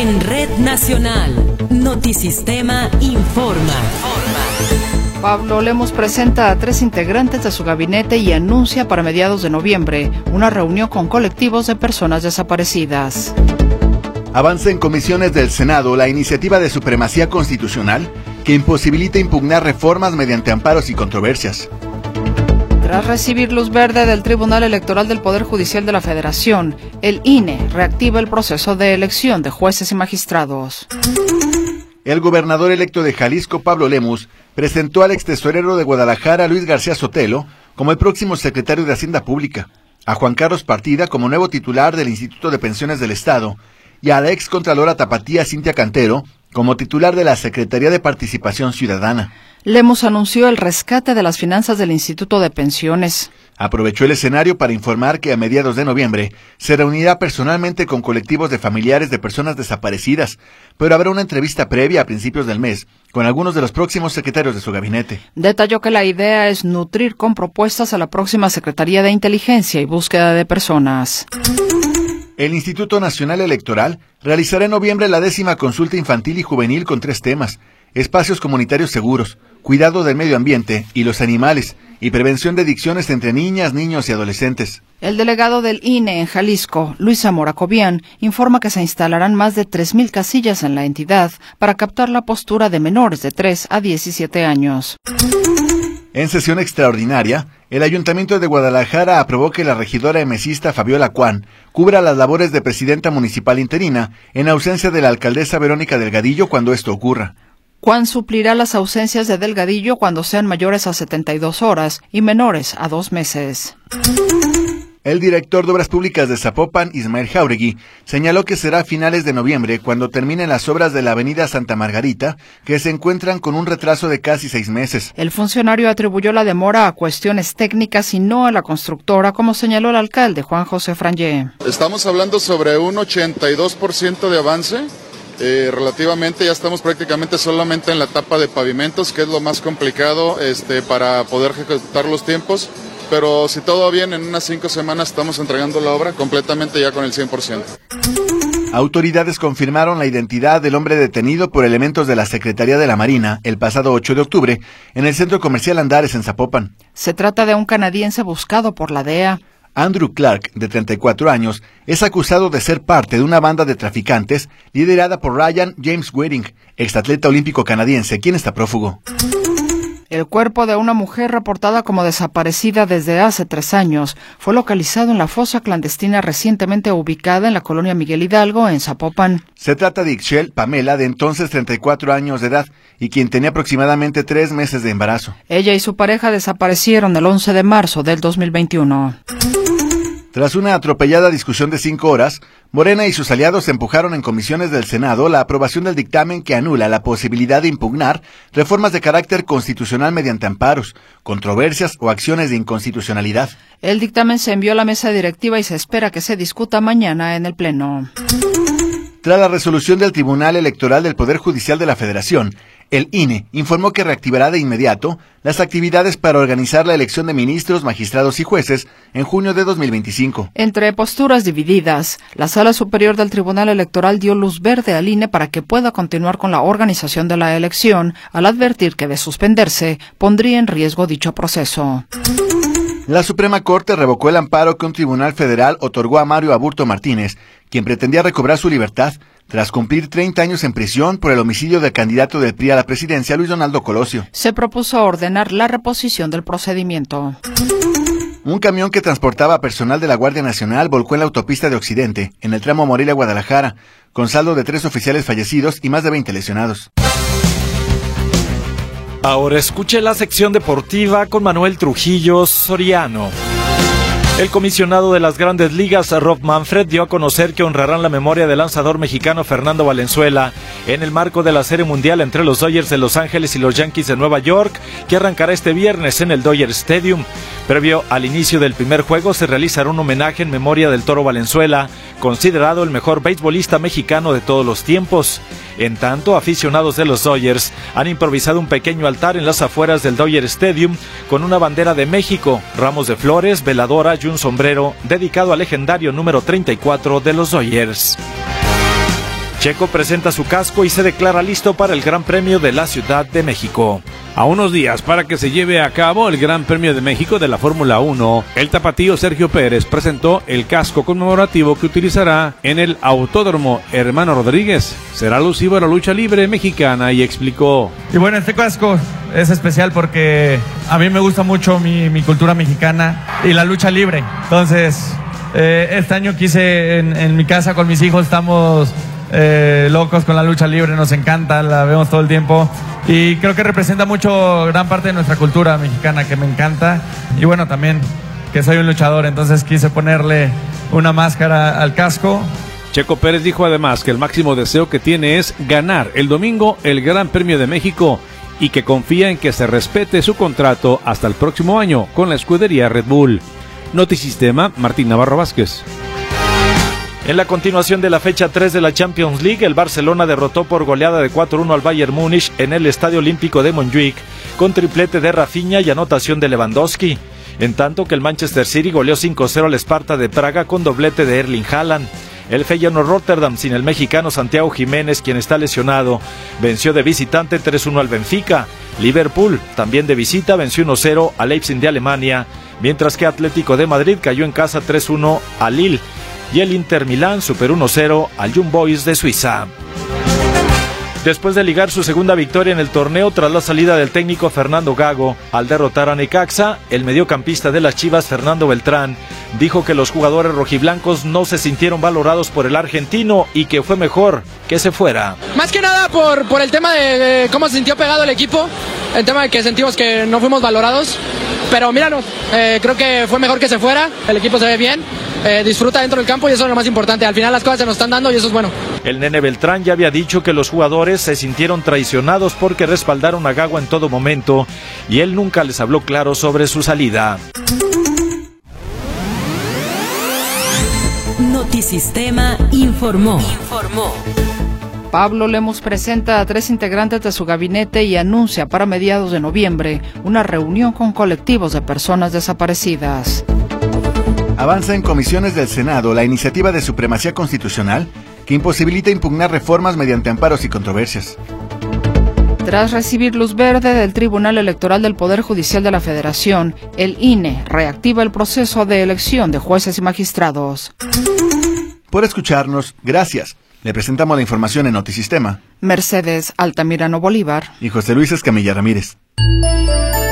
En Red Nacional, Notisistema informa. Pablo Lemus presenta a 3 integrantes de su gabinete y anuncia para mediados de noviembre una reunión con colectivos de personas desaparecidas. Avanza en comisiones del Senado la iniciativa de supremacía constitucional que imposibilita impugnar reformas mediante amparos y controversias. Tras recibir luz verde del Tribunal Electoral del Poder Judicial de la Federación, el INE reactiva el proceso de elección de jueces y magistrados. El gobernador electo de Jalisco, Pablo Lemus, presentó al extesorero de Guadalajara, Luis García Sotelo, como el próximo secretario de Hacienda Pública, a Juan Carlos Partida como nuevo titular del Instituto de Pensiones del Estado y a la excontralora tapatía Cintia Cantero como titular de la Secretaría de Participación Ciudadana. Lemus anunció el rescate de las finanzas del Instituto de Pensiones. Aprovechó el escenario para informar que a mediados de noviembre se reunirá personalmente con colectivos de familiares de personas desaparecidas, pero habrá una entrevista previa a principios del mes con algunos de los próximos secretarios de su gabinete. Detalló que la idea es nutrir con propuestas a la próxima Secretaría de Inteligencia y Búsqueda de Personas. El Instituto Nacional Electoral realizará en noviembre la 10ª consulta infantil y juvenil con 3 temas: espacios comunitarios seguros, cuidado del medio ambiente y los animales, y prevención de adicciones entre niñas, niños y adolescentes. El delegado del INE en Jalisco, Luis Zamora Cobian, informa que se instalarán más de 3,000 casillas en la entidad para captar la postura de menores de 3 a 17 años. En sesión extraordinaria, el Ayuntamiento de Guadalajara aprobó que la regidora emesista Fabiola Cuán cubra las labores de presidenta municipal interina en ausencia de la alcaldesa Verónica Delgadillo cuando esto ocurra. Cuán suplirá las ausencias de Delgadillo cuando sean mayores a 72 horas y menores a 2 meses. El director de Obras Públicas de Zapopan, Ismael Jauregui, señaló que será a finales de noviembre cuando terminen las obras de la avenida Santa Margarita, que se encuentran con un retraso de casi 6 meses. El funcionario atribuyó la demora a cuestiones técnicas y no a la constructora, como señaló el alcalde Juan José Frangé. Estamos hablando sobre un 82% de avance. Relativamente ya estamos prácticamente solamente en la etapa de pavimentos, que es lo más complicado para poder ejecutar los tiempos. Pero si todo va bien, en unas 5 semanas estamos entregando la obra completamente ya con el 100%. Autoridades confirmaron la identidad del hombre detenido por elementos de la Secretaría de la Marina el pasado 8 de octubre en el Centro Comercial Andares en Zapopan. Se trata de un canadiense buscado por la DEA. Andrew Clark, de 34 años, es acusado de ser parte de una banda de traficantes liderada por Ryan James Wedding, exatleta olímpico canadiense, quien está prófugo. El cuerpo de una mujer reportada como desaparecida desde hace 3 años fue localizado en la fosa clandestina recientemente ubicada en la colonia Miguel Hidalgo, en Zapopan. Se trata de Ixchel Pamela, de entonces 34 años de edad, y quien tenía aproximadamente 3 meses de embarazo. Ella y su pareja desaparecieron el 11 de marzo del 2021. Tras una atropellada discusión de 5 horas, Morena y sus aliados empujaron en comisiones del Senado la aprobación del dictamen que anula la posibilidad de impugnar reformas de carácter constitucional mediante amparos, controversias o acciones de inconstitucionalidad. El dictamen se envió a la mesa directiva y se espera que se discuta mañana en el Pleno. Tras la resolución del Tribunal Electoral del Poder Judicial de la Federación, el INE informó que reactivará de inmediato las actividades para organizar la elección de ministros, magistrados y jueces en junio de 2025. Entre posturas divididas, la Sala Superior del Tribunal Electoral dio luz verde al INE para que pueda continuar con la organización de la elección, al advertir que de suspenderse pondría en riesgo dicho proceso. La Suprema Corte revocó el amparo que un tribunal federal otorgó a Mario Aburto Martínez, quien pretendía recobrar su libertad tras cumplir 30 años en prisión por el homicidio del candidato del PRI a la presidencia, Luis Donaldo Colosio. Se propuso ordenar la reposición del procedimiento. Un camión que transportaba personal de la Guardia Nacional volcó en la autopista de Occidente, en el tramo Morelia-Guadalajara, con saldo de 3 oficiales fallecidos y más de 20 lesionados. Ahora escuche la sección deportiva con Manuel Trujillo Soriano. El comisionado de las Grandes Ligas, Rob Manfred, dio a conocer que honrarán la memoria del lanzador mexicano Fernando Valenzuela en el marco de la Serie Mundial entre los Dodgers de Los Ángeles y los Yankees de Nueva York, que arrancará este viernes en el Dodger Stadium. Previo al inicio del primer juego se realizará un homenaje en memoria del Toro Valenzuela, considerado el mejor beisbolista mexicano de todos los tiempos. En tanto, aficionados de los Dodgers han improvisado un pequeño altar en las afueras del Dodger Stadium con una bandera de México, ramos de flores, veladora y un sombrero dedicado al legendario número 34 de los Dodgers. Checo presenta su casco y se declara listo para el Gran Premio de la Ciudad de México. A unos días para que se lleve a cabo el Gran Premio de México de la Fórmula 1, el tapatío Sergio Pérez presentó el casco conmemorativo que utilizará en el Autódromo Hermano Rodríguez. Será alusivo a la lucha libre mexicana y explicó: y bueno, este casco es especial porque a mí me gusta mucho mi cultura mexicana y la lucha libre. Entonces, este año quise en mi casa con mis hijos, estamos locos con la lucha libre, nos encanta, la vemos todo el tiempo y creo que representa mucho gran parte de nuestra cultura mexicana que me encanta, y bueno, también que soy un luchador, entonces quise ponerle una máscara al casco. Checo Pérez dijo además que el máximo deseo que tiene es ganar el domingo el Gran Premio de México y que confía en que se respete su contrato hasta el próximo año con la escudería Red Bull. Notisistema, Martín Navarro Vázquez. En la continuación de la fecha 3 de la Champions League, el Barcelona derrotó por goleada de 4-1 al Bayern Múnich en el Estadio Olímpico de Montjuic, con triplete de Rafinha y anotación de Lewandowski, en tanto que el Manchester City goleó 5-0 al Sparta de Praga con doblete de Erling Haaland. El Feyenoord Rotterdam, sin el mexicano Santiago Jiménez, quien está lesionado, venció de visitante 3-1 al Benfica. Liverpool, también de visita, venció 1-0 al Leipzig de Alemania, mientras que Atlético de Madrid cayó en casa 3-1 al Lille. Y el Inter Milán superó 1-0 al Young Boys de Suiza. Después de ligar su segunda victoria en el torneo tras la salida del técnico Fernando Gago al derrotar a Necaxa, el mediocampista de las Chivas Fernando Beltrán dijo que los jugadores rojiblancos no se sintieron valorados por el argentino y que fue mejor que se fuera. Más que nada por el tema de cómo se sintió pegado el equipo, el tema de que sentimos que no fuimos valorados, pero míranos, creo que fue mejor que se fuera, el equipo se ve bien, disfruta dentro del campo y eso es lo más importante, al final las cosas se nos están dando y eso es bueno. El Nene Beltrán ya había dicho que los jugadores se sintieron traicionados porque respaldaron a Gago en todo momento y él nunca les habló claro sobre su salida. Notisistema informó. Pablo Lemus presenta a 3 integrantes de su gabinete y anuncia para mediados de noviembre una reunión con colectivos de personas desaparecidas. Avanza en comisiones del Senado la iniciativa de supremacía constitucional que imposibilita impugnar reformas mediante amparos y controversias. Tras recibir luz verde del Tribunal Electoral del Poder Judicial de la Federación, el INE reactiva el proceso de elección de jueces y magistrados. Por escucharnos, gracias. Le presentamos la información en Notisistema. Mercedes Altamirano Bolívar y José Luis Escamilla Ramírez.